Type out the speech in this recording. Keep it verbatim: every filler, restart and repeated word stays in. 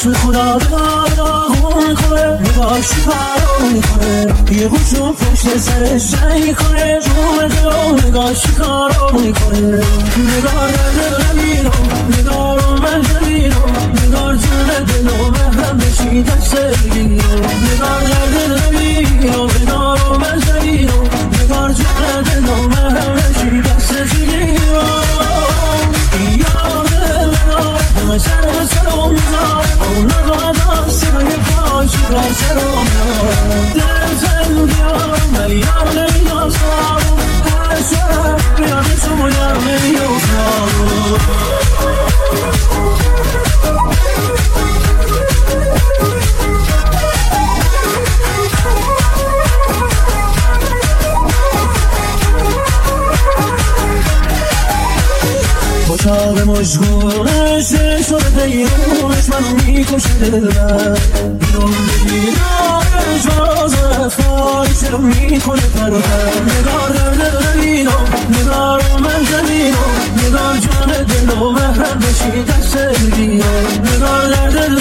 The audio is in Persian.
چشم خدا داغون میکنه، نگاه شکارو میکنه، یه گوشو پشت سرش جنگ میکنه، جوه جلو نگاه شکارو میکنه. نگاه درد نمیرو، نگاه رو من نمیرو، نگاه جون دلو مهرم بشی دست بگیرو. نگاه درد نمیرو، نگاه رو من نمیرو، نگاه جون دلو مهرم بشی دست بگیرو. من سرم سرم میزار اون نگاه دست من یه پاشی را سرم میار دلم زن بیارم ولی یار نمیدازم هر شب بیاد تو مدر نمیدازم. خوشا به مشغولش شده دیرونش منو میکشه دلم، بیرون بگیرش باز رفتاری چرا میکنه پرم. نگار درد نمیرم، نگار رو من زمینم، نگار جان دل و مهرم بشی دست بگیرم. نگار درد